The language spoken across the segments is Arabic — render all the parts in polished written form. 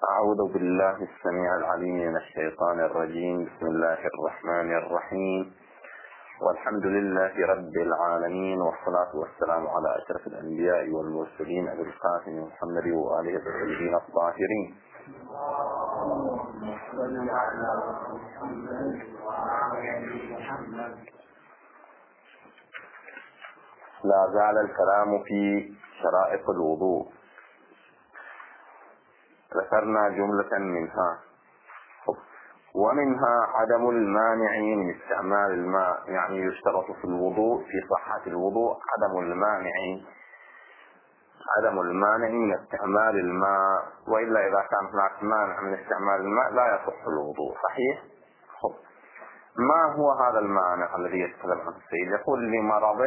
أعوذ بالله السميع العليم من الشيطان الرجيم. بسم الله الرحمن الرحيم، والحمد لله رب العالمين، والصلاة والسلام على أشرف الأنبياء والمرسلين أبي القاسم محمد وآله الطيبين الطاهرين. لا زال الكلام في شرائط الوضوء. ذكرنا جملة منها، ومنها عدم المانع من استعمال الماء. يعني يشترط في الوضوء، في صحة الوضوء، عدم المانع من استعمال الماء، وإلا إذا كان هناك مانع من استعمال الماء لا يصح الوضوء. صحيح؟ ما هو هذا المانع الذي يتكلم عنه السيد؟ يقول لمرض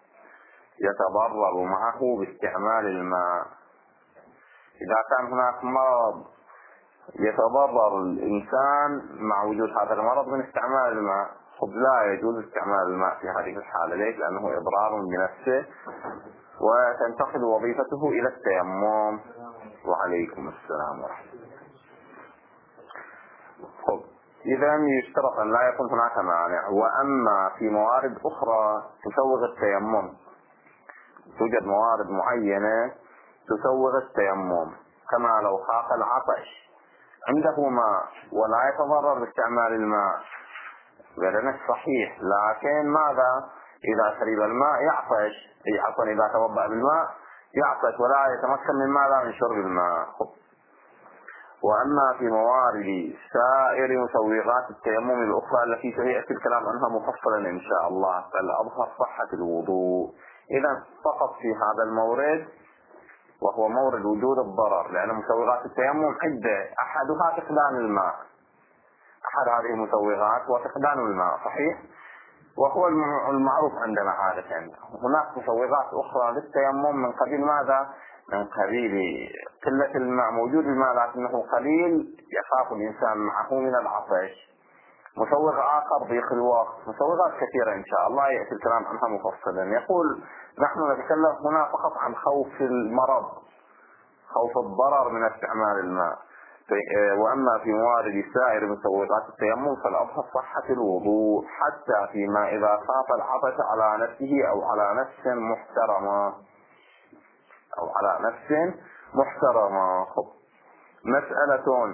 يتضرر معه باستعمال الماء. إذا كان هناك مرض يتضرر الإنسان مع وجود هذا المرض من استعمال الماء، لا يجوز استعمال الماء في هذه الحالة. ليش؟ لأنه إضرار بنفسه وتنتقل وظيفته إلى التيمم. وعليكم السلام ورحمة الله. إذا يشترط أن لا يكون هناك مانع. وأما في موارد أخرى تسوغ التيمم، توجد موارد معينة تسوغ التيمم، كما لو خاف العطش عنده ماء ولا يتضرر باستعمال الماء، بدنه صحيح، لكن ماذا؟ إذا شرب الماء يعطش، إذا توضأ بالماء يعطش ولا يتمكن من ماذا؟ من شرب الماء. وأما في موارد سائر مسوغات التيمم الأخرى التي سيأتي الكلام عنها مفصلا إن شاء الله، فالأظهر صحة الوضوء. إذا فقط في هذا المورد، وهو مورد وجود الضرر، لأن مسوغات التيمم عدة، أحدها فقدان الماء، أحد هذه المسوغات وفقدان الماء، صحيح؟ وهو المعروف عندنا عادة. هناك مسوغات أخرى للتيمم من قبيل ماذا؟ من قبيل قلة الماء، موجود الماء لكنه قليل يخاف الإنسان معه من العطش. مسوغ آخر ضيق الوقت، مسوغات كثيرة إن شاء الله يأتي الكلام عنها مفصلا. يقول نحن نتكلم هنا فقط عن خوف المرض، خوف الضرر من استعمال الماء. وأما في موارد سائر مسوغات التيمم فالأظهر صحة الوضوء، حتى فيما إذا خاف العطش على نفسه أو على نفس محترمة. مسألة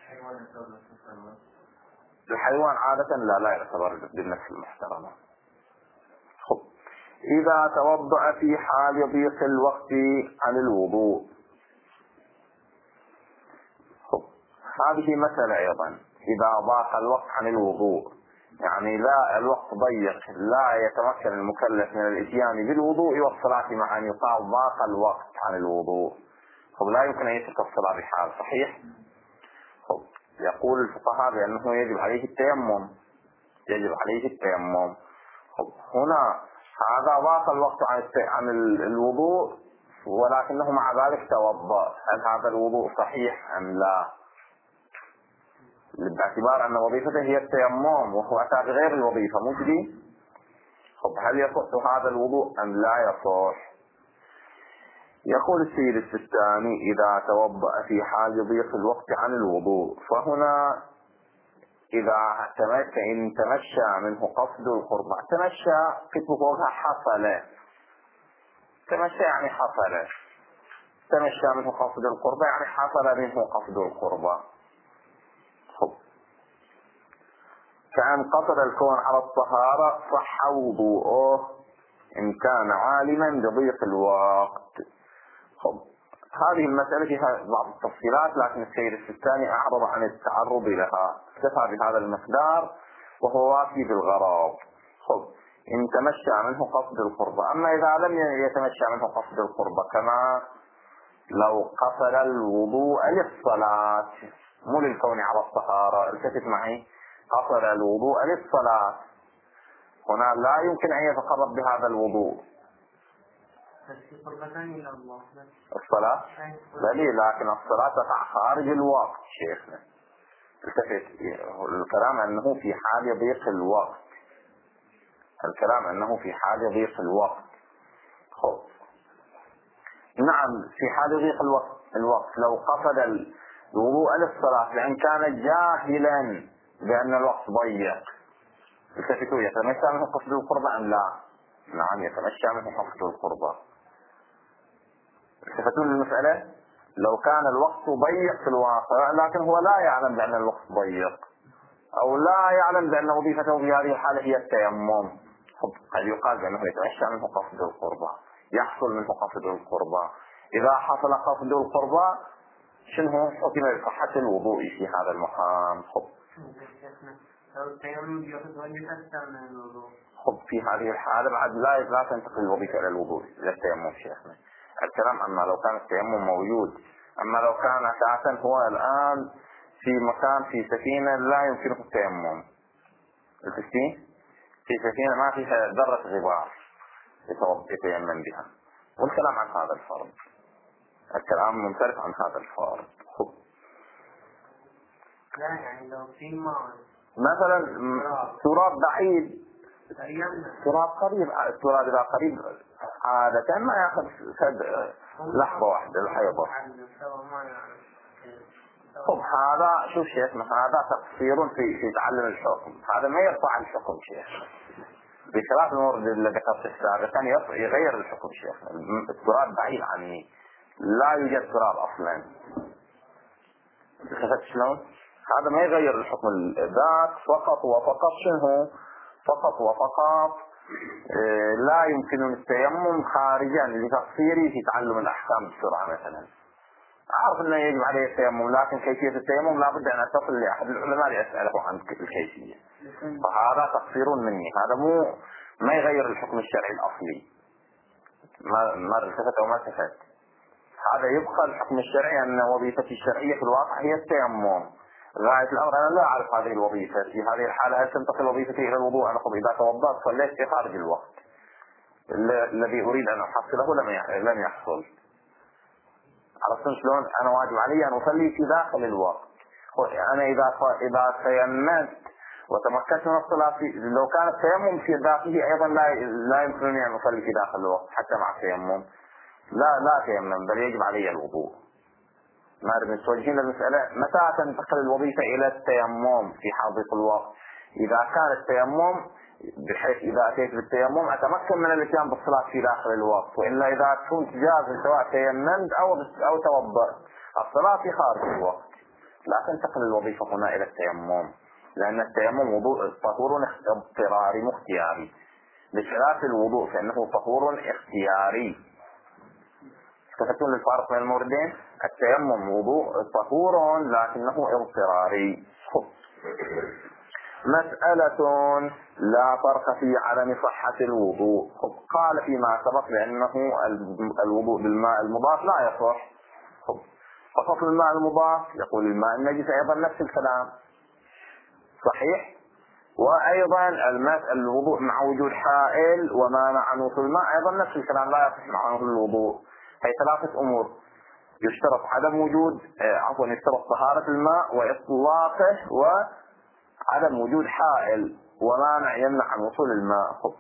الحيوان عادة لا يعتبر بالنفس المحترمة. إذا توضأ في حال ضيق الوقت عن الوضوء، هذه مسألة أيضا. إذا ضاق الوقت عن الوضوء، يعني لا الوقت ضيق، لا يتمكن المكلف من الاتيان بالوضوء والصلاة معا، يقال ضاق الوقت عن الوضوء، لا يمكن أن يترك الصلاة بحال. صحيح؟ يقول الفقهاء بأنه يجب عليه التيمم. هنا هذا ضاق الوقت عن الوضوء، ولكنه مع ذلك توضأ، هل هذا الوضوء صحيح أم لا؟ باعتبار أن وظيفته هي التيمم وهو أتى بغير الوظيفة مجدي. هل يصح هذا الوضوء أم لا يصح؟ يقول السيد السيستاني إذا توضأ في حال ضيق الوقت عن الوضوء، فهنا إذا تمشى منه قصد القربة، تمشى كتب فوقها حصل، تمشى يعني حصل، تمشى منه قصد القربة يعني حصل منه قصد القربة. كأن قصد الكون على الطهارة صح وضوءه إن كان عالما بضيق الوقت. هذه المسألة فيها بعض التفصيلات، لكن السيد السيستاني أعرض عن التعرض لها، اكتفى بهذا المقدار وهو وافي بالغرض. إن تمشى منه قصد القربة. أما إذا لم يتمشى منه قصد القربة، كما لو قصد الوضوء للصلاة مو للكون على الطهارة، التفت معي، قصد الوضوء للصلاة، هنا لا يمكن أن يتقرب بهذا الوضوء. الصلاة دليل، لكن الصلاة تقع خارج الوقت. شيخنا التفت، الكلام أنه في حال ضيق الوقت، نعم في حال ضيق الوقت لو قصد الوضوء للصلاة لأن كان جاهلا بأن الوقت ضيق. التفتوا يتمشى منه قصد القربة أم لا؟ نعم يتمشى منه قصد القربة. التفتوا للمسألة لو كان الوقت ضيق في الواقع لكن هو لا يعلم بأن الوقت ضيق أو لا يعلم بأن وظيفته في هذه الحالة هي التيمم، قد يقال بأنه يتمشى منه قصد القربة، يحصل منه قصد القربة. إذا حصل قصد القربة شنو حكم بصحة الوضوء في هذا المقام؟ في هذه الحالة بعد لا تنتقل الوظيفة إلى الوضوء إلى التيمم شيخنا. الكلام أما لو كان التيمم موجود، أما لو كان أساسا هو الآن في مكان في سفينة لا يمكنه التيمم، في سفينة ما فيها ذرة غبار يتيمم بها، والكلام عن هذا الفرض، الكلام منصرف عن هذا الفرض. لا يعني لو في ماء مثلا تراب بعيد، تراب قريب، التراب إذا قريب عادة ما يأخذ لحظة واحدة الحيضة. هذا شوف شيخنا هذا تقصير في تعلم الحكم، هذا ما يرفع الحكم شيخ، بخلاف المورد اللي ذكرت السابقا يغير الحكم شيخنا. التراب بعيد عني، لا يوجد تراب أصلا، شفت شلون؟ هذا ما يغير الحكم ذاك، فقط وفقط شنو؟ فقط وفقط لا يمكن التيمم خارجا لتقصيري في تعلم الأحكام بسرعة. مثلا عارف أنه يجب عليه التيمم لكن كيفية التيمم لابد أن أتصل لأحد العلماء لأسأله عن الكيفية، فهذا تقصير مني، هذا ما يغير الحكم الشرعي الأصلي. ما التفت أو ما التفت، هذا يبقى الحكم الشرعي أن وظيفتي الشرعية في الواقع هي التيمم. غاية الأمر أنا لا أعرف هذه الوظيفة، في هذه الحالة هل تنتقل وظيفتي إلى الوضوء؟ أنا إذا توضأت صليت في خارج الوقت الذي أريد أن أحصله لم يحصل. عرفتم شلون؟ أنا واجب علي أن أصلي في داخل الوقت. أنا إذا تيممت وتمكنت من الصلاة لو كان التيمم في داخله أيضا لا يمكنني أن أصلي في داخل الوقت حتى مع التيمم، لا تيمم بل يجب علي الوضوء. ما أدري متوجهين للمسألة. متى تنتقل الوظيفة إلى التيمم في حاضر الوقت؟ إذا كان التيمم بحيث إذا أتيت بالتيمم أتمكن من الاتيان بالصلاة في داخل الوقت، وإلا إذا كنت جاهز سواء تيممت أو توضأت الصلاة في خارج الوقت لا تنتقل الوظيفة هنا إلى التيمم، لأن التيمم وضوء طهور اضطراري مختياري، بخلاف الوضوء فإنه طهور اختياري. تفتون للفارق بين الموردين؟ التيمم وضوء طهور لكنه اضطراري. مسألة لا فرق في عدم صحة الوضوء. قال فيما سبق لأنه الوضوء بالماء المضاف لا يصح، فصل الماء المضاف يقول الماء النجس أيضا نفس الكلام صحيح. وأيضا الوضوء مع وجود حائل وما مع وصول الماء أيضا نفس الكلام لا يصح معه الوضوء. هي ثلاثة أمور يشترط عدم وجود يشترط طهارة الماء وإطلاقه وعدم وجود حائل ومانع يمنع عن وصول الماء.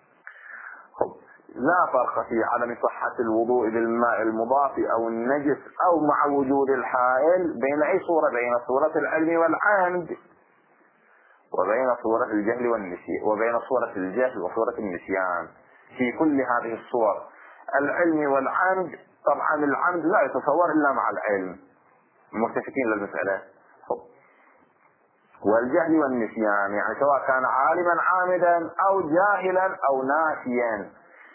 لا فرق في عدم صحة الوضوء بالماء المضاف أو النجس أو مع وجود الحائل بين أي صورة، بين صورة العلم والعمد وبين صورة الجهل والنسيان، وبين صورة الجهل وصورة النسيان. في كل هذه الصور العلم والعمد، طبعا العمد لا يتصور إلا مع العلم، متفقين للمسألة. والجهل والنسيان يعني سواء كان عالما عامدا أو جاهلا أو ناسيا.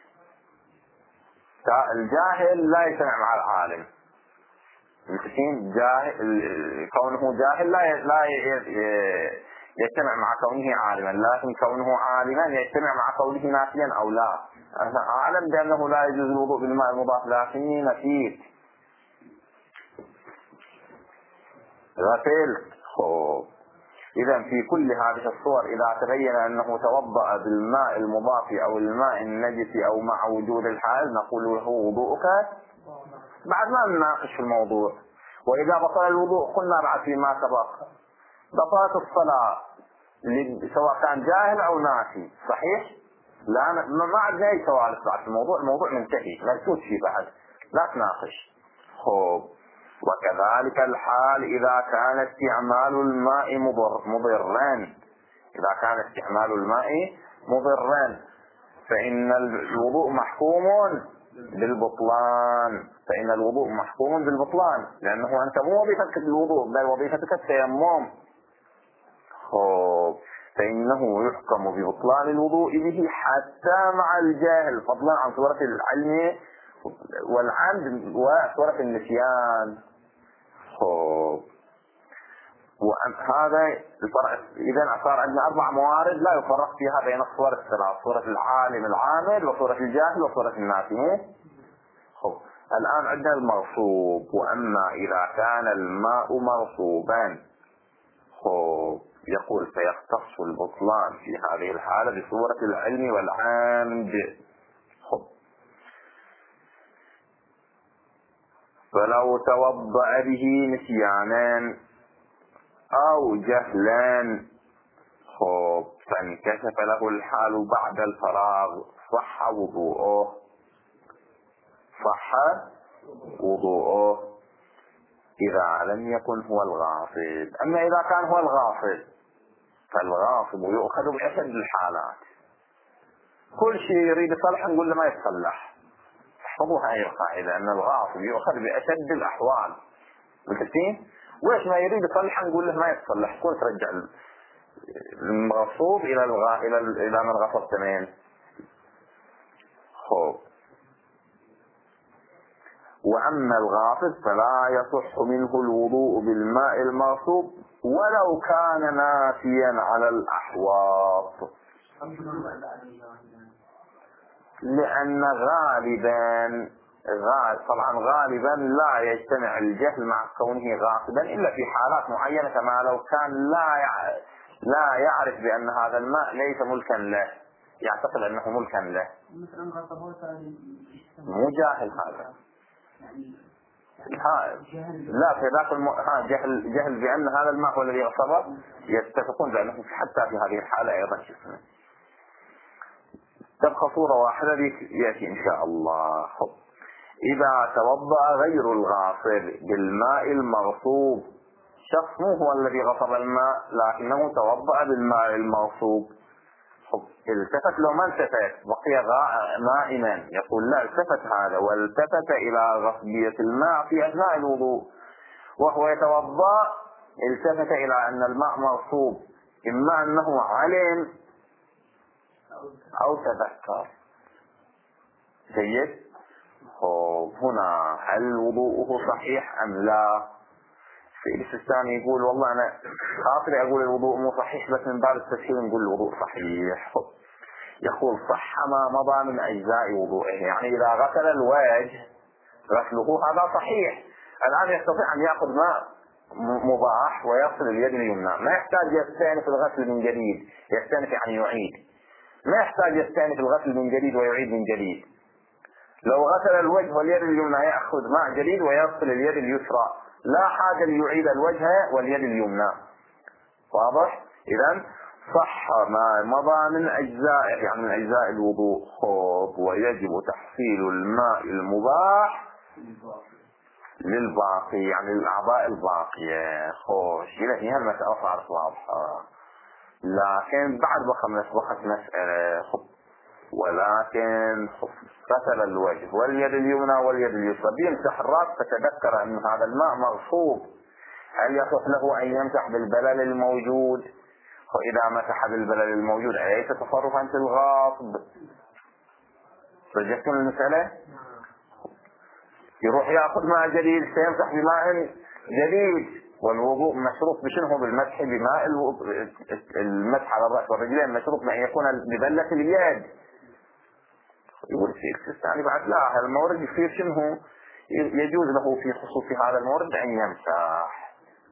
الجاهل لا يجتمع مع العالم، متفقين؟ كونه جاهل لا يجتمع مع كونه عالما، لكن كونه عالما يجتمع مع كونه ناسيا أو لا. أنا أعلم بأنه لا يجوز الوضوء بالماء المضاف لكني نسيت غسلت. إذا في كل هذه الصور إذا تبين أنه توضأ بالماء المضاف أو الماء النجس أو مع وجود الحائل نقول له وضوءك بعد ما نناقش في الموضوع. وإذا بطل الوضوء قلنا بعد فيما سبق بطلت الصلاة سواء كان جاهل أو ناسي صحيح. لا ما عندنا أي سوالف بعد في الموضوع منتهي، لا تفوت فيه بعد، لا تناقش. وكذلك الحال إذا كان استعمال الماء مضرا، إذا كان استعمال الماء مضرا فإن الوضوء محكوم بالبطلان، فإن الوضوء محكوم بالبطلان، لأنه أنت مو وظيفتك الوضوء بل وظيفتك التيمم. فإنه يحكم ببطلان الوضوء به حتى مع الجاهل، فضلا عن صورة العلم والعمد وصورة النسيان. وهذا إذا صار عندنا 4 موارد لا يفرق فيها بين الصور الثلاث، صورة العالم العامل وصورة الجاهل وصورة الناسي. الآن عندنا المغصوب. وأما إذا كان الماء مغصوبا يقول فيختص البطلان في هذه الحالة بصورة العلم والعمد. فلو توضأ به نسيانا أو جهلا فانكشف له الحال بعد الفراغ صح وضوءه، صح وضوءه إذا لم يكن هو الغاصب. أما إذا كان هو الغاصب فالغاصب يؤخذ بأشد الحالات، كل شيء يريد يصلح نقول له ما يتصلح. احفظوا هاي القاعدة أن الغاصب يؤخذ بأشد الأحوال، متفقين؟ وإيش ما يريد يصلح نقول له ما يتصلح، كل ترجع المغصوب إلى من غصب تمام. وأما الغاصب فلا يصح منه الوضوء بالماء المغصوب ولو كان ناسيا على الأحواض، لأن غالبا لا يجتمع الجهل مع كونه غاصبا إلا في حالات معينة، كما لو كان لا يعرف بأن هذا الماء ليس ملكا له، يعتقد أنه ملكا له، مو جاهل هذا. لا في ذاك جهل بأن هذا الماء هو الذي غصبه، يتفقون بأنه حتى في هذه الحالة أيضا تبقى صورة واحدة يأتي إن شاء الله. إذا توضأ غير الغاصب بالماء المغصوب، شخص مو هو الذي غصب الماء لكنه توضأ بالماء المغصوب، التفت لو ما التفت بقي نائما، يقول لا التفت هذا والتفت إلى غصبية الماء في أثناء الوضوء وهو يتوضأ، التفت إلى أن الماء مغصوب، إما أنه علم أو تذكر. جيد. هنا هل وضوءه صحيح أم لا؟ في السيستاني يقول والله أنا خاطري أقول الوضوء مو صحيح بس من باب التسهيل نقول الوضوء صحيح. يقول صح ما مضى من أجزاء وضوءه، يعني إذا غسل الوجه غسله هذا صحيح، الآن يستطيع أن يأخذ ماء مباح ويغسل اليد اليمنى، ما يحتاج يستأنف الغسل من جديد، يستأنف يعني يعيد، ما يحتاج يستأنف الغسل من جديد ويعيد من جديد. لو غسل الوجه واليد اليمنى يأخذ ماء جديد ويغسل اليد اليسرى، لا حاجة ليعيد الوجه واليد اليمنى. واضح؟ إذن صح ما مضى من أجزاء، يعني من أجزاء الوضوء. ويجب تحصيل الماء المباح للباقي، يعني الأعضاء الباقية. إذا فيها المسألة صارت واضحة، لكن بعد بقت مسألة. ولكن غسل الوجه واليد اليمنى واليد اليسرى بيمسح الرأس، فتذكر أن هذا الماء مغصوب، هل يصح له أن يمسح بالبلل الموجود؟ وإذا مسح بالبلل الموجود أليس تصرفا في الغاصب؟ رجعتم المسألة؟ يروح يأخذ ماء جديد سيمسح بماء جديد، والوضوء مشروط بشنه؟ بالمسح بماء المسح على الرأس والرجلين مشروط أن يكون ببلة اليد. يقول في الثاني بعد لا، المورد يصير شنه؟ يجوز له في خصوص هذا المورد أن يمسح.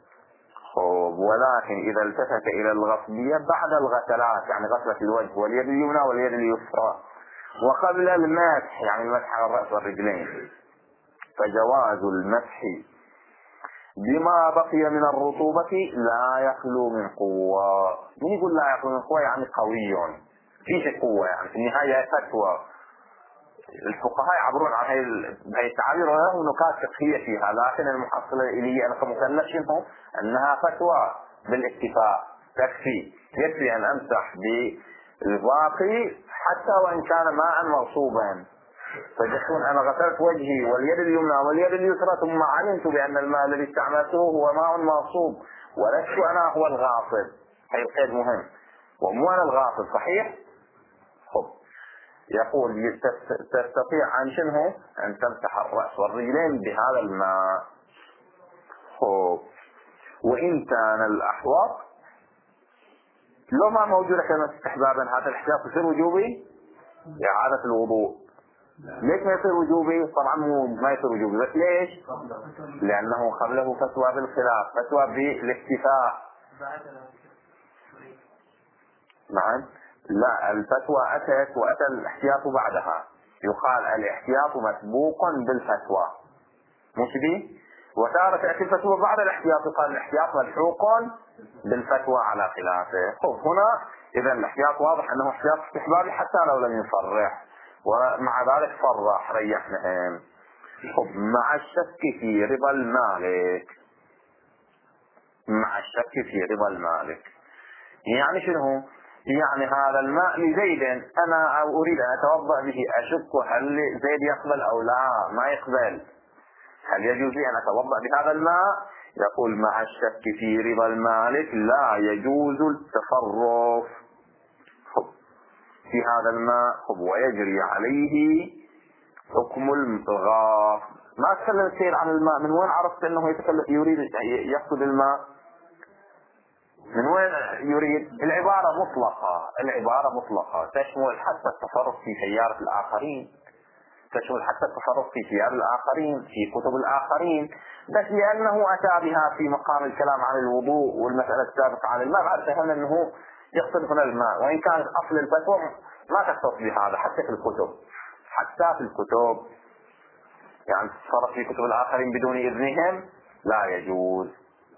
ولكن إذا التفت إلى الغسلية بعد الغسلات، يعني غسلة الوجه واليد اليمنى واليد اليسرى وقبل المسح، يعني المسح على الرأس والرجلين، فجواز المسح بما بقي من الرطوبة لا يخلو من قوة. من يقول لا يخلو من قوة؟ يعني قوي، فيه قوة، يعني في النهاية فتوى الفقهاء يعبرون عن هاي التعابير وله نكات فقهية فيها، لكن المحصلة إلي أنا كمكلف شنو أنها فتوى بالاتفاق تكفي، يكفي أن أمسح بالباقي حتى وإن كان ماء مغصوبا. فيقول أنا غسلت وجهي واليد اليمنى واليد اليسرى ثم علمت بأن الماء الذي استعملته هو ماء مغصوب ولست أنا هو الغاصب. هي القيد مهم، ومو أنا الغاصب صحيح؟ خب يقول تستطيع أن شنو أن تمسح الرأس والرجلين بهذا الماء. خب وإن كان الأحوط لو ما موجودة كما استحبابا هذا الاحتياط يصير وجوبي إعادة الوضوء. ليش ما يصير وجوبي؟ طبعا ما يصير وجوبي، بس ليش؟ لأنه قبله فتوى بالخلاف، فتوى بالاكتفاء. نعم لا، الفتوى أتت وأتى الاحتياط بعدها، يقال الاحتياط مسبوق بالفتوى مش دي، وتارة تأتي الفتوى بعد الاحتياط يقال الاحتياط ملحوق بالفتوى على خلافه. خب هنا إذا الاحتياط واضح أنه احتياط استحبابي حتى لو لم يصرح، ومع ذلك صرح ريحنهم. خب مع الشك في رضا المالك، مع الشك في رضا المالك يعني شنو؟ يعني هذا الماء لزيد أنا أريد أن أتوضأ به، أشك هل زيد يقبل أو لا ما يقبل، هل يجوز لي أن أتوضأ بهذا الماء؟ يقول مع الشك في رضا المالك لا يجوز التصرف في هذا الماء ويجري عليه حكم الغاص. ما تكلم كثير عن الماء، من وين عرفت أنه يريد يقصد الماء؟ من وين يريد؟ العبارة مطلقة، العبارة مطلقة تشمل حتى التصرف في سيارة الآخرين، تشمل حتى التصرف في ثياب الآخرين، في كتب الآخرين، بس لأنه أتى بها في مقام الكلام عن الوضوء والمسألة السابقة عن الماء بعد فهم أنه يقصد هنا الماء، وإن كانت أصل الفتوى ما تختص بهذا حتى في الكتب، حتى في الكتب يعني التصرف في كتب الآخرين بدون إذنهم لا يجوز.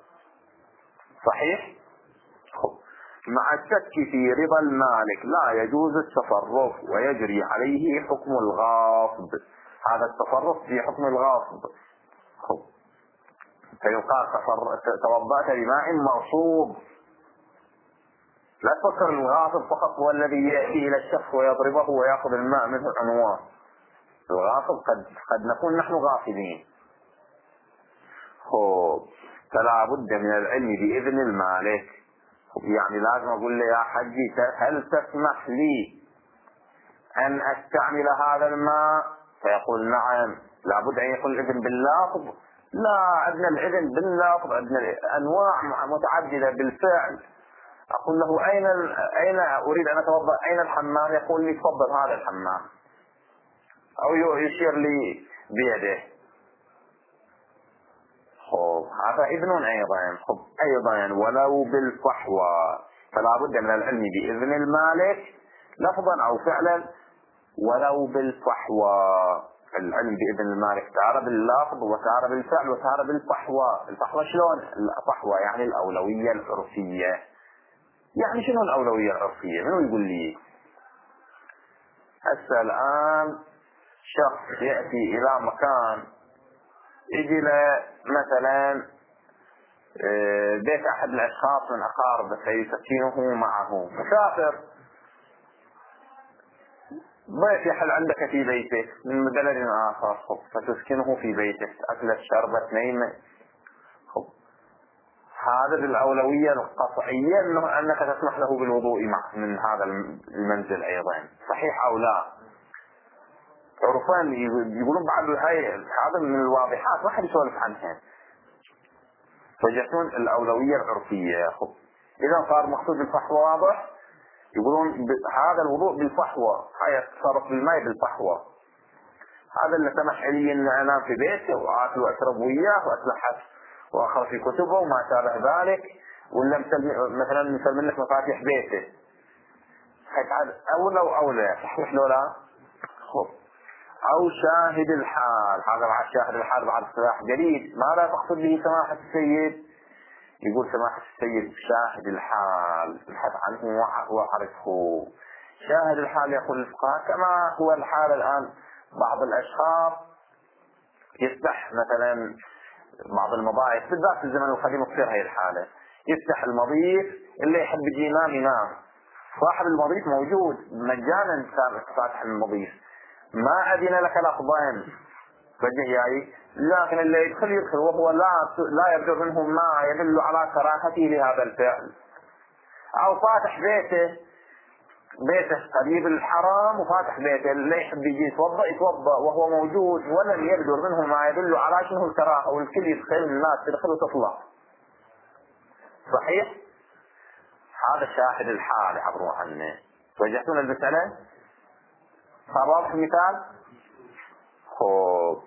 صحيح؟ مع الشك في رضا المالك لا يجوز التصرف ويجري عليه حكم الغاصب. هذا التصرف في حكم الغاصب. فيقال توضأت بماء مغصوب. لا تفكر الغاصب فقط هو الذي يأتي إلى الشخص ويضربه ويأخذ الماء منه عنوان. الغاصب قد نكون نحن غاصبين. فلا بد من العلم بإذن المالك. يعني لازم أقول له يا حجي هل تسمح لي أن أستعمل هذا الماء؟ فيقول نعم. لابد أن يكون الإذن باللفظ؟ لا، عندنا الإذن باللفظ، عندنا أنواع متعددة بالفعل. أقول له أين أريد أن أتوضأ، أين الحمام؟ يقول لي تفضل هذا الحمام، أو يشير لي بيده. هذا إذن أيضا. أيضا ولو بالفحوى، فلا بد من العلم بإذن المالك لفظا أو فعلا ولو بالفحوى. العلم بإذن المالك تارة باللفظ وتارة بالفعل وتارة بالفحوى. الفحوى شلون؟ الفحوى يعني الأولوية العرفية. يعني شنو الأولوية العرفية؟ منو يقول لي؟ هسه الآن شخص يأتي إلى مكان، يجي له مثلا بيت أحد الأشخاص من أقاربه فيسكنه معه، مسافر ضيف يحل عندك في بيتك من بلد آخر، فتسكنه في بيتك، أكلت شربت نيمة. هذا بالأولوية القطعية أنك تسمح له بالوضوء من هذا المنزل أيضا، صحيح أو لا؟ عرفان يقولون بعد هذا من الواضحات ما حد يسولف عنها، فيجتون الأولوية العرفية. إذا صار مقصود بالفحوى واضح، يقولون هذا الوضوء بالفحوى، هاي التصرف بالماء بالفحوى. هذا اللي سمح لي أن أنام في بيتي وآكل وأشرب وياه وأتلحس وأقرأ في كتبه وما شابه ذلك، ولا مثلا مسلم لك مفاتيح بيته، هذا أولى وأولى، صحيح لو لا؟ أو شاهد الحال. هذا بعد شاهد الحال بعد صلاح جديد، ماذا تقصد به سماحة السيد؟ يقول سماحة السيد شاهد الحال ابحث عنه وعرفه. شاهد الحال يقول الفقهاء كما هو الحال الآن بعض الأشخاص يفتح مثلا بعض المضايق بالذات في الزمن القديم تصير هي الحالة، يفتح المضيف اللي يحب يجي ينام ينام، صاحب المضيف موجود مجانا فاتح المضيف، ما أذن لك لفظين فجأة جاي، لكن اللي يدخل وهو لا يبدو منه ما يدل على كراهته لهذا الفعل. أو فاتح بيته قريب الحرام وفاتح بيته اللي يحب يجي يتوضأ وهو موجود ولم يبدو منه ما يدل على شنو الكراهة، والكل يدخل الناس تدخل وتطلع. صحيح؟ هذا شاهد الحال عبروا عنه. وجهتون المسألة؟ صار واضح المثال؟ خوب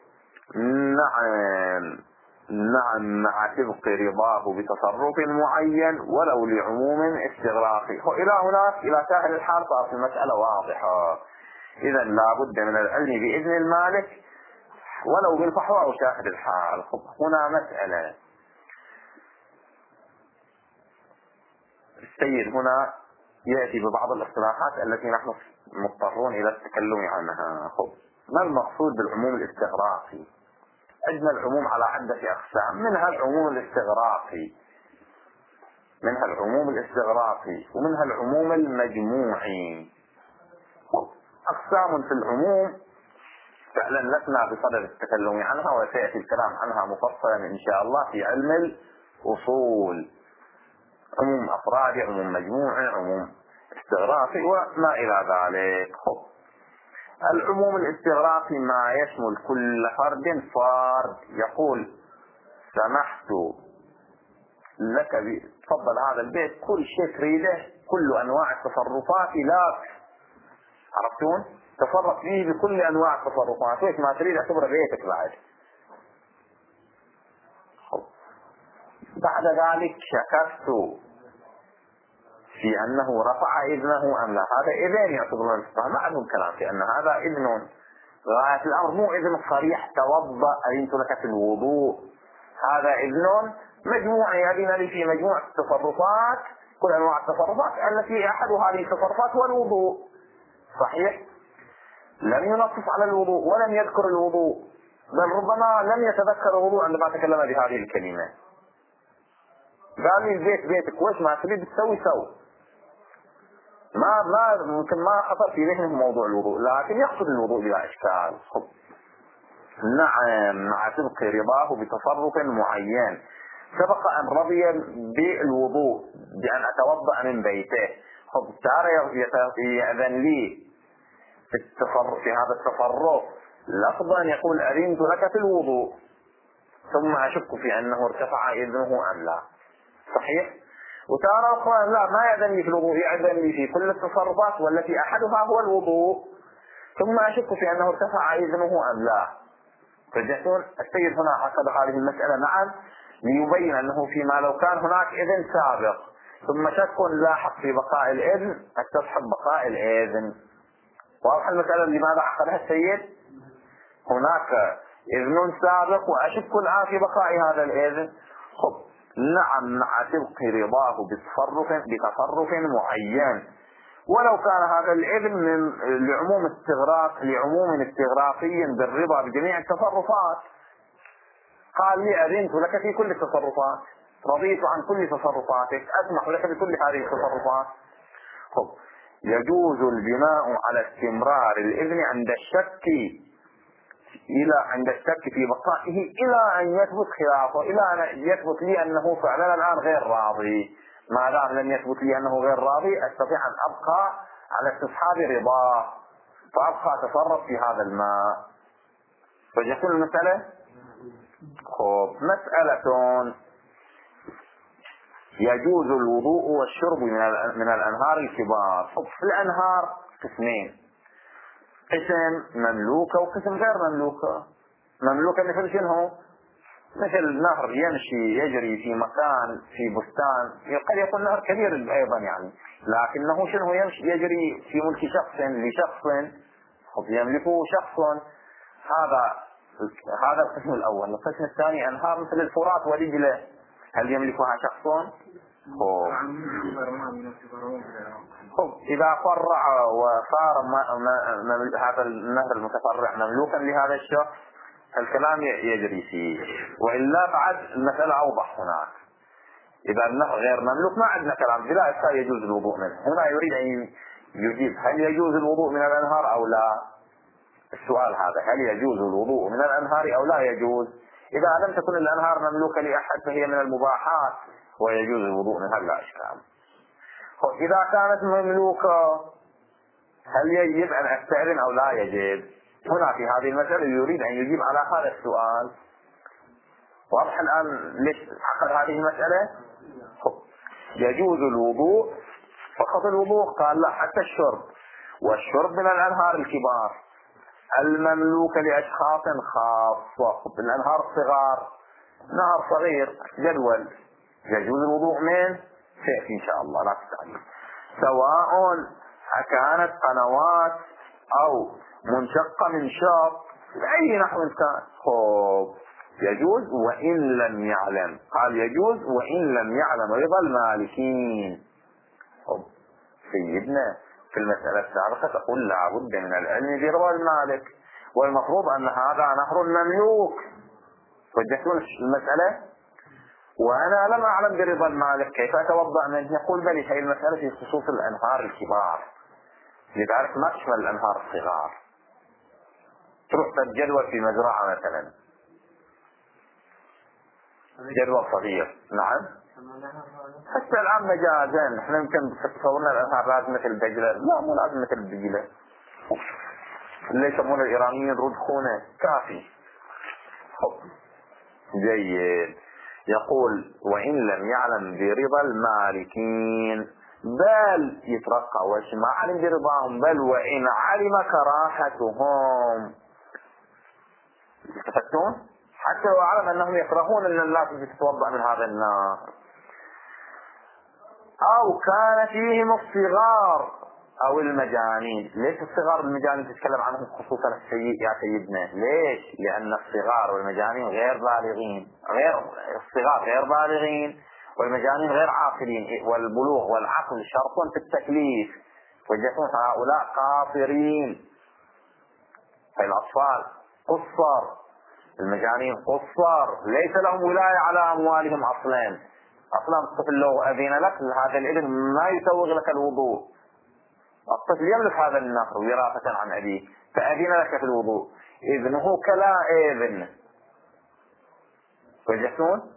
نعم مع سبق رضاه بتصرف معين ولو لعموم استغراقي. إلى هناك إلى ساحل الحال صارت المسألة واضحة. إذا لابد من العلم بإذن المالك ولو بالفحوى أو شاهد الحال. هنا مسألة السيد هنا يأتي ببعض الاصطلاحات التي نحن مضطرون إلى التكلم عنها. ما المقصود بالعموم الاستغراقي؟ عندنا العموم على عدة أقسام، منها العموم الاستغراقي ومنها العموم المجموعي. أقسام في العموم فعلا لسنا بصدد التكلم عنها وسيأتي الكلام عنها مفصلا إن شاء الله في علم الأصول. عموم أفرادي، عموم مجموعي، عموم استغراقي وما إلى ذلك. العموم الاستغراقي ما يشمل كل فرد يقول سمحت لك تفضل هذا البيت، كل شيء تريده، كل أنواع التصرفات لك، عرفتون؟ تصرف فيه بكل أنواع التصرفات، وإيش ما تريد اعتبر بيتك بعد. بعد ذلك شككت في أنه رفع إذنه أم لا. هذا إذن يعتبرون الفقهاء، ما عندهم كلام في أن هذا إذن غاية الأمر، مو إذن صريح توضأ أذنت لك في الوضوء، هذا إذن مجموعي أذن لي في مجموعة التصرفات، كل أنواع التصرفات التي أحد هذه التصرفات هو الوضوء. صحيح؟ لم ينصف على الوضوء ولم يذكر الوضوء، بل ربما لم يتذكر الوضوء عندما تكلم بهذه الكلمة. قال لي البيت بيتك، وش ما تريد تسوي سوي. ما ممكن ما خطر في ذهنه موضوع الوضوء، لكن يقصد الوضوء بلا إشكال. نعم مع سبق رضاه بتصرف معين. سبق أن رضي بالوضوء بأن أتوضأ من بيته، صار يأذن لي في هذا التصرف لفظا يقول أذنت لك في الوضوء، ثم أشك في أنه ارتفع إذنه أم لا. صحيح؟ وتارة أخرى لا، ما يأذن لي في الوضوء، يأذن لي في كل التصرفات والتي أحدها هو الوضوء، ثم أشك في أنه ارتفع إذنه أم لا. فجأتون السيد هنا عقد هذه المسألة نعم ليبين أنه فيما لو كان هناك إذن سابق ثم شك لاحق في بقاء الإذن استصحب بقاء الإذن. واضح المسألة لماذا عقدها السيد؟ هناك إذن سابق وأشك الآن في بقاء هذا الإذن. نعم مع سبق رضاه بتصرف معين، ولو كان هذا الإذن من لعموم استغراقي بالرضا بجميع التصرفات. قال لي أذنت لك في كل التصرفات، رضيت عن كل تصرفاتك، أسمح لك بكل هذه التصرفات. يجوز البناء على استمرار الإذن عند الشك في بقائه إلى أن يثبت خلافه، إلى أن يثبت لي أنه فعلا الآن غير راضي. ما دام لم يثبت لي أنه غير راضي أستطيع أن أبقى على استصحاب رضاه، فأبقى أتصرف في هذا الماء. فجأتون المسألة؟ مسألة يجوز الوضوء والشرب من الأنهار الكبار. في الأنهار قسمين، قسم مملوكة وقسم غير مملوكة. مملوكة مثل شنو؟ مثل نهر يمشي يجري في مكان في بستان، قد يكون نهر كبير أيضا يعني، لكنه شنو يجري في ملك شخص لشخص، يملكه شخص. هذا القسم الأول. القسم الثاني أنهار مثل الفرات ودجلة، هل يملكها شخص؟ إذا فرع وصار هذا النهر المتفرع مملوكا لهذا الشخص الكلام يجري فيه، وإلا بعد المسألة أوضح هناك. إذا النهر غير مملوك ما عندنا كلام، بلا إشكال يجوز الوضوء منه. هنا يريد أن يجيب هل يجوز الوضوء من الأنهار أو لا. السؤال هذا، هل يجوز الوضوء من الأنهار أو لا يجوز؟ إذا لم تكن الأنهار مملوكة لأحد فهي من المباحات ويجوز الوضوء منها لا إشكال. إذا كانت مملوكة هل يجب أن أستأذن أو لا يجب؟ هنا في هذه المسألة يريد أن يجيب على هذا السؤال. واضح الآن ليش عقد هذه المسألة؟ يجوز الوضوء فقط الوضوء؟ قال لا، حتى الشرب، والشرب من الأنهار الكبار المملوكة لأشخاص خاصة. الأنهار الصغار، نهر صغير جدول يجوز الوضوء منه سيأتي إن شاء الله لا تستعجل، سواء كانت قنوات أو منشقة من شط بأي نحو كان. يجوز وإن لم يعلم، قال يجوز وإن لم يعلم رضا المالكين. سيدنا في المسألة السابقة تقول لا بد من العلم برضا المالك، والمفروض أن هذا نهر مملوك. وجدتون المسألة؟ وأنا لم أعلم برضا المالك كيف أتوضأ منه؟ يقول بل هي المسألة في خصوص الأنهار الكبار، لذلك ما تشمل الأنهار الصغار. تروح تتجدول في مزرعة مثلا، جدول صغير، نعم حتى الآن مجازا احنا يمكن تصورنا الأنهار لازم مثل دجلة، لا مو لازم مثل دجلة، اللي يسمونه الإيرانيين رودخونة كافي. جيد. يقول وإن لم يعلم برضا المالكين، بل يترقى وش ما علم برضاهم، بل وإن علم كراهتهم. تفتون؟ حتى لو علم أنهم يكرهون أن الناس تتوضأ من هذا النار، أو كان فيهم الصغار أو المجانين. ليش الصغار والمجانين تتكلم عنهم خصوصا يا سيدنا؟ ليش؟ لأن الصغار والمجانين غير بالغين، الصغار غير بالغين والمجانين غير عاقلين، والبلوغ والعقل شرط في التكليف، وجدتم هؤلاء قاصرين. فالأطفال قصر، المجانين قصر، ليس لهم ولاية على أموالهم أصلا. الطفل لو أذن لك هذا الإذن ما يسوغ لك الوضوء. الطفل يملك هذا النهر وراثة عن أبيه، فأذن لك في الوضوء، إذنه كلا إذن. وجدتون؟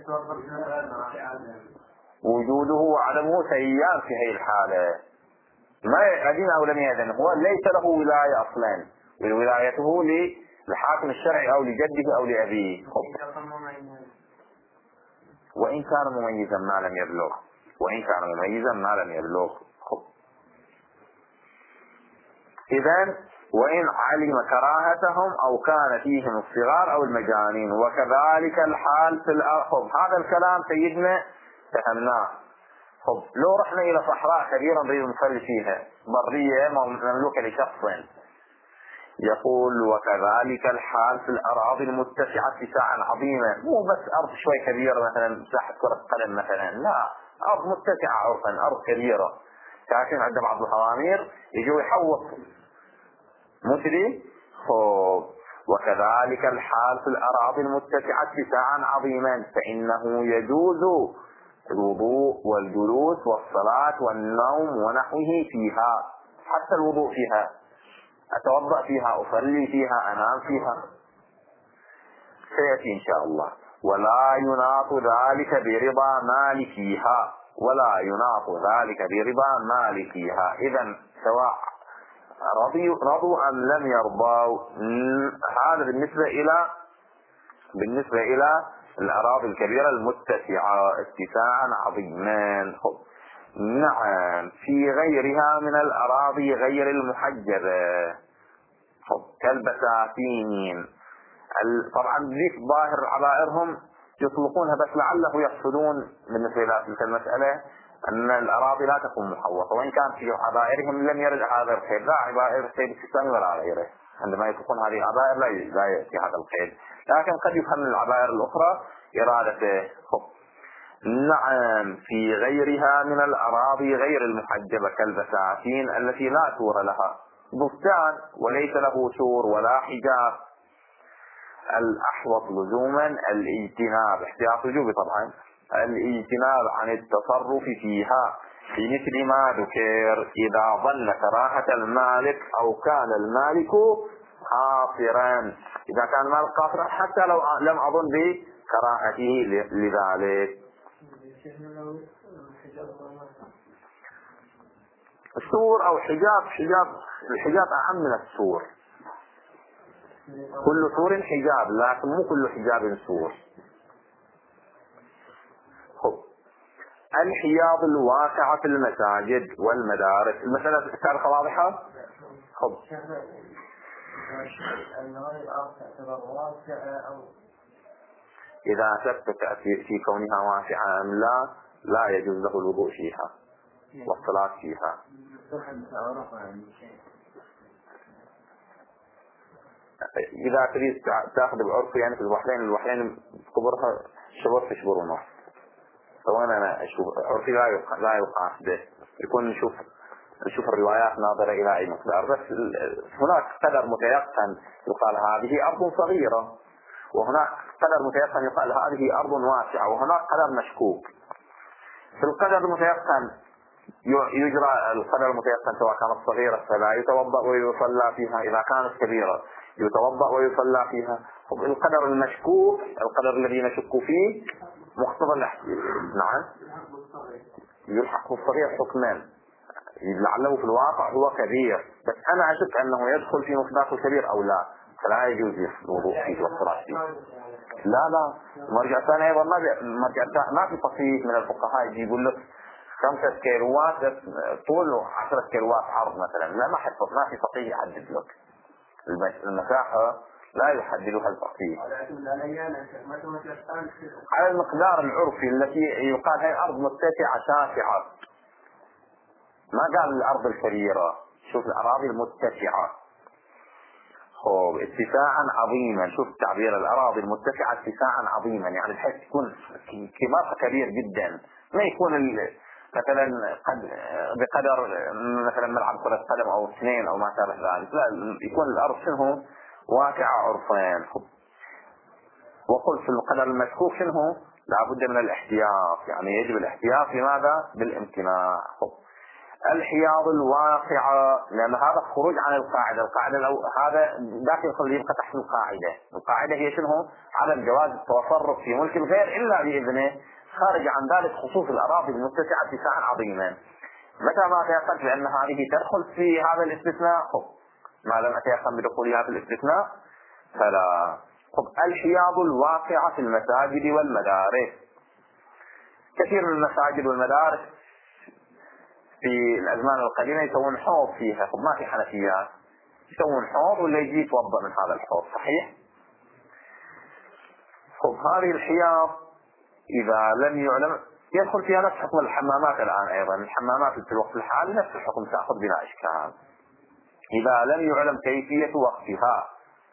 وجوده وعدمه سيئان في هذه الحالة، ما أذن أو لم يأذن، هو ليس له ولاية أصلا، ولايته للحاكم الشرعي أو لجده أو لأبيه. وإن كان مميزا ما لم يبلغ، وإن كان مميزا ما لم يبلغ. إذن وإن علم كراهتهم أو كان فيهم الصغار أو المجانين، وكذلك الحال في الأرض. هذا الكلام سيدنا فهمناه. لو رحنا إلى صحراء كبيرة نريد نصلي فيها، برية مملوكة لشخص، يقول وكذلك الحال في الأراضي المتسعة اتساعا عظيما. مو بس أرض شوي كبيرة مثلا مساحة كرة قدم مثلا، لا، أرض متسعة عرفا، أرض كبيرة. تعرفين عند بعض الحوامير يجوا يحوط مثلي. وكذلك الحال في الأراضي المتسعة اتساعا عظيما، فإنه يجوز الوضوء والجلوس والصلاة والنوم ونحوه فيها، حتى الوضوء فيها، أتوضأ فيها، أصلي فيها، أنام فيها، سيأتي إن شاء الله. ولا يناط ذلك برضا مالكيها، ولا يناط ذلك برضا مالكيها. إذن سواء رضوا أم لم يرضوا. هذا بالنسبة إلى الأراضي الكبيرة المتسعة اتساعا عظيما. نعم، في غيرها من الأراضي غير المحجبة كالبساتين. طبعا ذيك ظاهر عبائرهم يطلقونها، بس لعله يقصدون بالنسبة إلى تلك المسألة أن الأراضي لا تكون محوطة، وإن كان في عبائرهم لم يرد هذا القيد، لا عبائر السيد السيستاني ولا غيره، عندما يطلقون هذه العبائر لا يأتي هذا القيد، لكن قد يفهم العبائر الأخرى إرادته. نعم، في غيرها من الأراضي غير المحجبة كالبساتين التي لا سور لها، بستان وليس له سور ولا حجاب. الأحوط لزوما الاجتناب، احتياط وجوبي طبعا، الاجتناب عن التصرف فيها بمثل ما ذكر إذا ظن كراهة المالك أو كان المالك قاصرا. إذا كان المالك قاصرا حتى لو لم أظن بكراهته لذلك. السور أو حجاب، الحجاب أهم من السور. كل سور حجاب لكن مو كل حجاب سور. الحياض الواقعة في المساجد والمدارس، المسألة تعرف واضحة؟ إذا شكك في كونها واسعة أم لا يجوز له الوضوء فيها والصلاة فيها. إذا تريد تأخذ بعرف يعني في الوحلين كبرها شبر ونص. طبعا أنا أشوف عرفي لا يقاس به، يكون نشوف الروايات ناظرة إلى أي مقدار. بس هناك قدر متيقن يقال هذه أرض صغيرة، وهناك قدر متيقن يقال هذه أرض واسعة، وهناك قدر مشكوك. في القدر المتيقن يجرى القدر المتيقن سواء كانت صغيرة فلا يتوضأ ويصلى فيها، إذا كانت كبيرة يتوضأ ويصلى فيها. القدر المشكوك، القدر الذي نشك فيه مقتضى نعم يلحق بالصغير حكمان، لعله في الواقع هو كبير، بس أنا أشك أنه يدخل في مصداق الكبير أو لا، فلا يجوز الوضوء فيه والصلاة فيه. لا مرجع ثاني أيضا ما في تصحيح من الفقهاء يقول لك 5 كيلوات طول و10 كيلوات عرض مثلا، لا ما في فقيه يحدد لك المساحة، لا يحددها الفقيه على المقدار العرفي التي يقال هي أرض متسعة شاسعة، ما قال الأرض الكبيرة. شوف الأراضي المتسعة اتساعا عظيما، شوف تعبير الأراضي المتسعة اتساعا عظيما، يعني بحيث يكون كبارها كبير جدا، ما يكون مثلا بقدر مثلا ملعب كرة قدم أو 2 أو ما شابه ذلك، لا يكون الأرض شنو واقعة عرفين. وقل في القدر المشكوك شنو لابد من الاحتياط، يعني يجب الاحتياط لماذا؟ بالامتناع. الحياض الواقعة، لأن هذا خروج عن القاعدة هذا داخل يبقى تحت القاعدة هي شنو؟ عدم جواز التصرف في ملك الغير إلا بإذنه. خارج عن ذلك خصوص الأراضي المتسعة اتساعا عظيما. متى ما تيقنت بأن هذه تدخل في هذا الاستثناء ما لم أتيقن بدخولها في الاستثناء فلا. الحياض الواقعة في المساجد والمدارس، كثير من المساجد والمدارس في الأزمان القديمة يسوون حوض فيها، ما في حنفيات، يسوون حوض ولا يجي يتوضأ من هذا الحوض، صحيح؟ هذه الحياض إذا لم يعلم يدخل فيها نفس حكم الحمامات الآن، أيضا الحمامات في الوقت الحالي نفس الحكم تأخذ بلا إشكال. إذا لم يعلم كيفية وقتها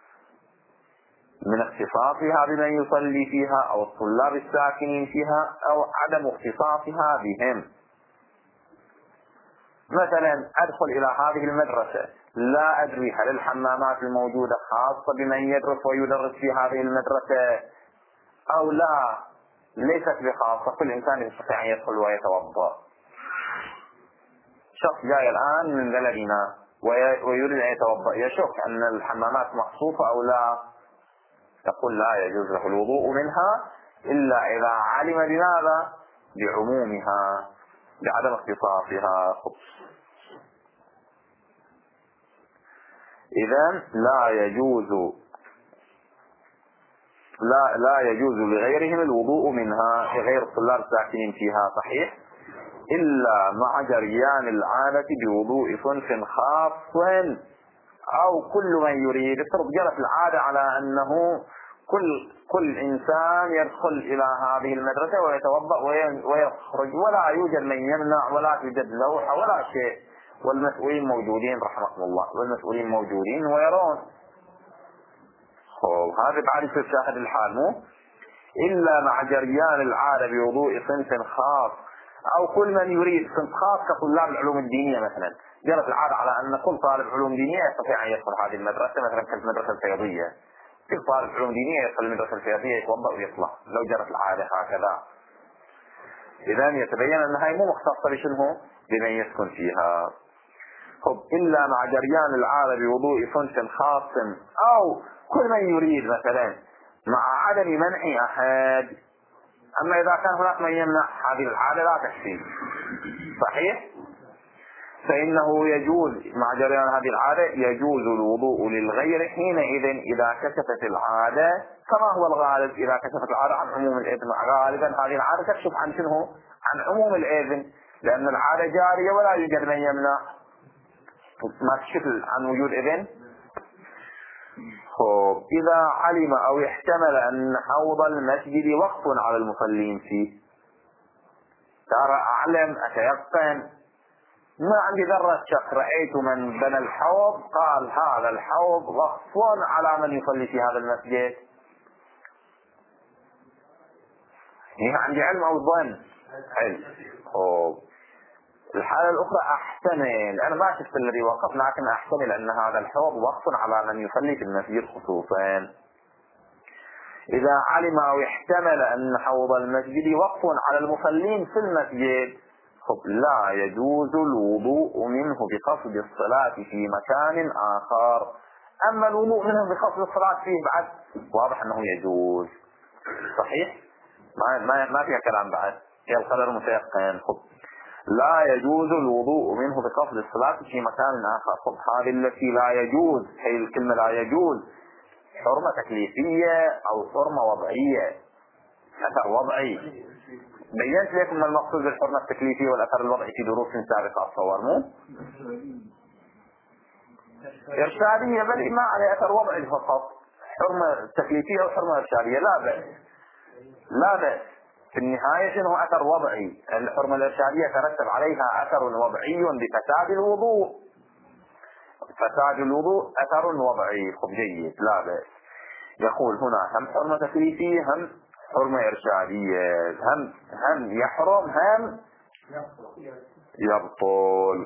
من اختصاصها بمن يصلي فيها أو الطلاب الساكنين فيها أو عدم اختصاصها بهم. مثلا أدخل إلى هذه المدرسة لا أدري هل الحمامات الموجودة خاصة بمن يدرس ويدرس في هذه المدرسة أو لا، ليست بخاصة، كل إنسان يستطيع أن يدخل ويتوضأ. شخص جاي الآن من بلدنا ويريد أن يتوضأ، يشك أن الحمامات مخصوصة أو لا، تقول لا يجوز له الوضوء منها إلا إذا علم بماذا؟ بعمومها، بعدم اختصاصها. إذن لا يجوز لغيرهم الوضوء منها، لغير الطلاب الساكنين فيها، صحيح، إلا مع جريان العادة بوضوء صنف خاص أو كل من يريد. افترض جرت العادة على أنه كل إنسان يدخل إلى هذه المدرسة ويتوضأ ويخرج، ولا يوجد من يمنع ولا توجد لوحة ولا شيء، والمسؤولين موجودين رحمهم الله، والمسؤولين موجودين ويرون. هذا بعد يصير شاهد الحال مو؟ إلا مع جريان العادة بوضوء صنف خاص، أو كل من يريد صنف خاص كطلاب العلوم الدينية مثلا، جرت العادة على أن كل طالب علوم دينية يستطيع أن يدخل هذه المدرسة، مثلا كالمدرسة الفيضية، كل طالب علوم دينية يدخل المدرسة الفيضية يتوضأ ويطلع، لو جرت العادة هكذا. إذا يتبين أن هاي مو مختصة بشنو بمن يسكن فيها. إلا مع جريان العادة بوضوء صنف خاص، أو كل من يريد مثلا، مع عدم منع أحد. أما إذا كان هناك من يمنع هذه العادة لا تكفي، صحيح؟ فإنه يجوز مع جريان هذه العادة يجوز الوضوء للغير حينئذ إذا كشفت العادة، كما هو الغالب إذا كشفت العادة عن عموم الإذن. غالبا هذه العادة تكشف عن شنو؟ عن عموم الإذن، لأن العادة جارية ولا يوجد من يمنع، ما تكشف عن وجود إذن. إذا علم أو احتمل أن حوض المسجد وقف على المصلين فيه، ترى أعلم أتيقن ما عندي ذرة شك، رأيت من بنى الحوض قال هذا الحوض وقف على من يصلي في هذا المسجد، هنا عندي علم أو ظن؟ علم. الحالة الأخرى أحتمل، أنا ما شفت الذي وقف، لكن أحتمل أن هذا الحوض وقف على من يصلي في المسجد خصوصا. إذا علم أو احتمل أن حوض المسجد وقف على المصلين في المسجد، لا يجوز الوضوء منه بقصد الصلاة في مكان آخر. أما الوضوء منه بقصد الصلاة فيه بعد واضح أنه يجوز، صحيح؟ ما فيها كلام بعد، هي القدر متيقن. لا يجوز الوضوء منه بقصد الصلاة في مكان آخر. هذه التي لا يجوز، هي الكلمة لا يجوز حرمة تكليفية أو حرمة وضعية، أثر وضعي. بينت لكم ما المقصود بالحرمة التكليفية والأثر الوضعي في دروس سابقة، أتصور مو؟ إرشادية، بل ما عليه أثر وضعي فقط، حرمة تكليفية أو حرمة إرشادية لا بأس، لا بأس. في النهاية شنو أثر وضعي؟ الحرمة الإرشادية ترتب عليها أثر وضعي بفساد الوضوء، فساد الوضوء أثر وضعي. جيد، لا بأس. يقول هنا هم حرمة تكليفية هم حرمة إرشادية، هم يحرم هم يبطل.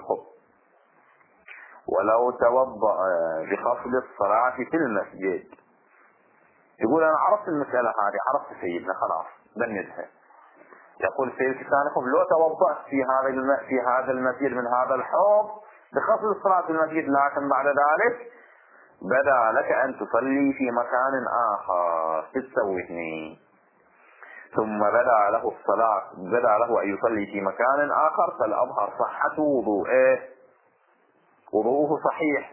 ولو توضأ بخفض الصلاة في المسجد، يقول أنا عرفت المسألة هذه، عرفت سيدنا خلاص بندها. يقول سيد كتانكم لو توضأت في هذا المسجد من هذا الحوض بخفض الصلاة في المسجد، لكن بعد ذلك بدا لك أن تصلي في مكان آخر، تسوي اثنين، ثم بدا له الصلاة، بدا له أن يصلي في مكان آخر، فالأظهر صحة وضوءه، وضوءه صحيح.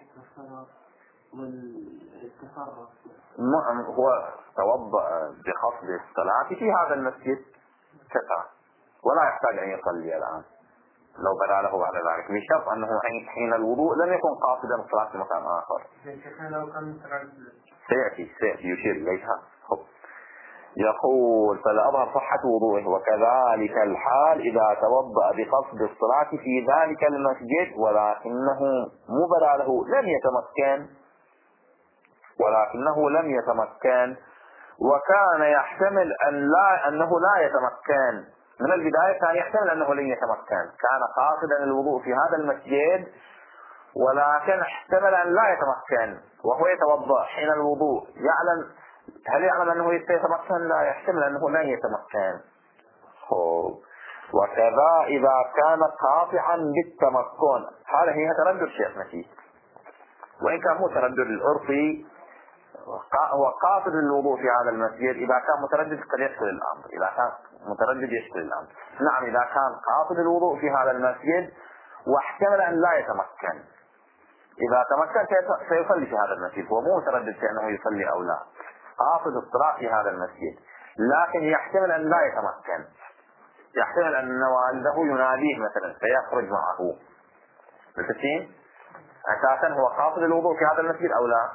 هو توضأ بخفض الصلاة في هذا المسجد كفى، ولا يحتاج أن يصلي الآن لو بدا له بعد ذلك، بشرط أنه حين الوضوء لم يكن قاصدا الصلاة في مكان آخر. سيأتي يشير إليها. يقول فالأظهر صحة وضوءه، وكذلك الحال إذا توضأ بقصد الصلاة في ذلك المسجد ولكنه مو بدا له لم يتمكن، وكان يحتمل أنه لا يتمكن من البداية، كان يحتمل أنه لن يتمكن، كان قاصدا الوضوء في هذا المسجد ولكن احتمل أن لا يتمكن، وهو يتوضأ حين الوضوء هل يعلم أنه يتمكن؟ لا، يحتمل أنه لن يتمكن. وكذا إذا كان قاطعا بالتمكن، هذا هي تردد شيخنا فيه، وإن كان مو تردد العرفي، هو قاصد الوضوء في هذا المسجد. إذا كان متردد قد يشكل الأمر، إذا كان متردد يشكل الأمر. نعم، إذا كان قاصد الوضوء في هذا المسجد واحتمل أن لا يتمكن، إذا تمكن سيصلي في هذا المسجد، هو مو متردد في أنه يصلي أو لا، قاصد الصلاة في هذا المسجد، لكن يحتمل أن لا يتمكن، يحتمل أن والده يناديه مثلا فيخرج معه، بالتسين أساسا هو قاصد الوضوء في هذا المسجد أو لا،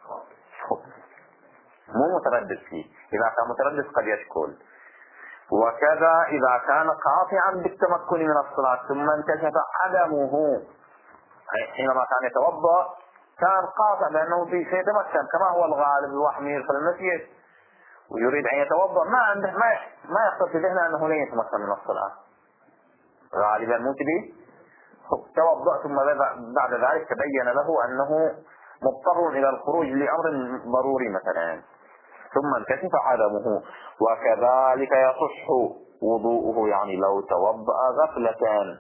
مو متردد فيه. إذا كان متردد قد يشكل. وكذا إذا كان قاطعا بالتمكن من الصلاة ثم انكشف عدمه، حينما كان يتوضأ كان قاطع بأنه سيتمكن كما هو الغالب، الواحد يدخل المسجد ويريد أن يتوضأ ما عنده ما يخطر في ذهنه أنه لن يتمكن من الصلاة غالبا، مو كذي؟ توضأ ثم بعد ذلك تبين له أنه مضطر إلى الخروج لأمر ضروري مثلا، ثم انكشف عدمه، وكذلك يصح وضوءه يعني لو توضأ غفلة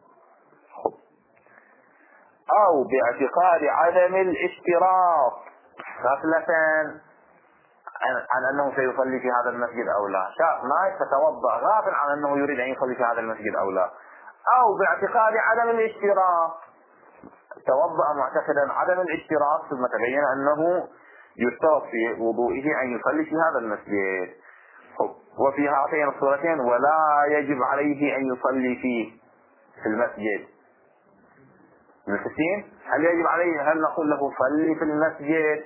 أو باعتقاد عدم الاشتراط غفلة عن أنه سيصلي في هذا المسجد أو لا، شاف ما يتوضأ غافل عن أنه يريد أن يصلي في هذا المسجد أو لا، أو باعتقاد عدم الاشتراط توضأ معتقدا عدم الاشتراط ثم تبين أنه يشترط في وضوئه أن يصلي في هذا المسجد. وفي هاتين الصورتين ولا يجب عليه أن يصلي فيه في المسجد. المسكين هل يجب عليه، هل نقول له صلي في المسجد؟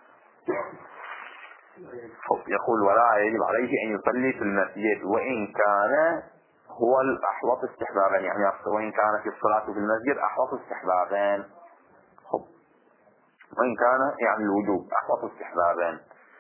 يقول ولا يجب عليه أن يصلي في المسجد وإن كان هو الأحوط استحبابا، يعني وإن كانت الصلاة في المسجد أحوط استحبابا، وإن كان يعني الوجوب أحوط استحبابا.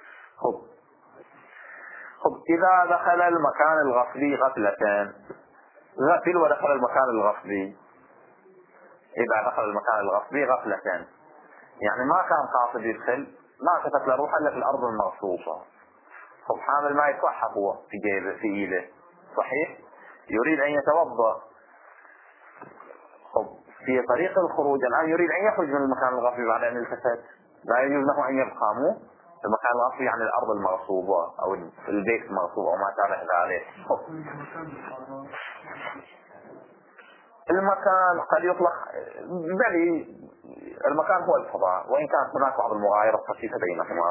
إذا دخل المكان الغصبي غفلة، غفل ودخل المكان الغصبي، إذا دخل المكان الغصبي غفلة يعني ما كان قاصد يدخل، ما كتب له روح إلا في الأرض المغصوبة، حامل ما يصح هو في جيبه في إيده صحيح، يريد أن يتوضأ، في طريق الخروج الآن يريد أن يخرج من المكان الغصبي بعد أن التفت، لا يجوز له أن يبقى مو المكان الغصبي عن الأرض المغصوبة أو البيت المغصوب أو ما شابه ذلك. المكان قد يطلق بل المكان هو الفضاء، وإن كانت هناك بعض المغايرات خفيفة بينهما.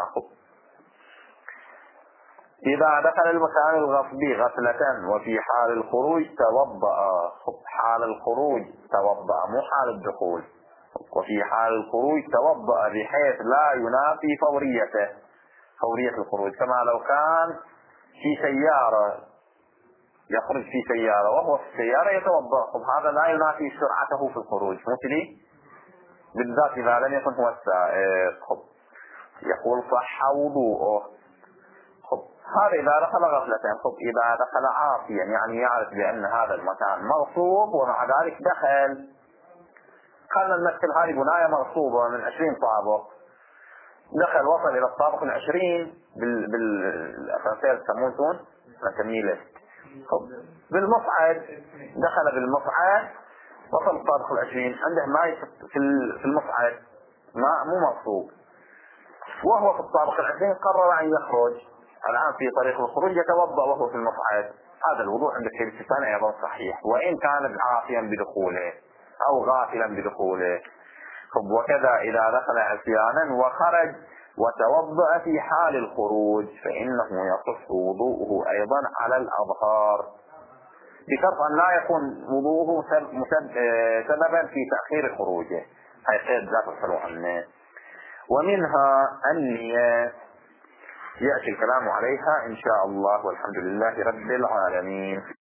إذا دخل المكان الغصبي غفلة وفي حال الخروج توضأ، حال الخروج توضأ مو حال الدخول، وفي حال الخروج توضأ بحيث لا ينافي فورية الخروج، كما لو كان في سيارة يخرج في سيارة وهو في السيارة يتوضأ، هذا لا ينافي سرعته في الخروج، مثلي بالذات إذا لم يكن هو السائق. يقول صح وضوءه. هذا إذا دخل غفلة. إذا دخل عاصيا يعني يعرف بأن هذا المكان مغصوب ومع ذلك دخل، خلنا نمثل هذه بناية مغصوبة من 20 طابق، دخل وصل إلى الطابق 20 بالأسانسير يسمونه نسميه بالمصعد، دخل بالمصعد وصل الطابق 20 عنده ماء في المصعد مو مغصوب، وهو في الطابق 20 قرر أن يخرج الآن في طريق الخروج يتوضأ وهو في المصعد، هذا الوضوء عند الكريستيان أيضا صحيح وإن كان عاصيا بدخوله أو غافلا بدخوله. وكذا إذا دخل عصيانا وخرج وتوضأ في حال الخروج فإنه يصح وضوءه أيضا على الأظهار، بشرط أن لا يكون وضوءه سببا في تأخير خروجه، هي قيد لا تسألوا عنه. ومنها النية يأتي الكلام عليها إن شاء الله، والحمد لله رب العالمين.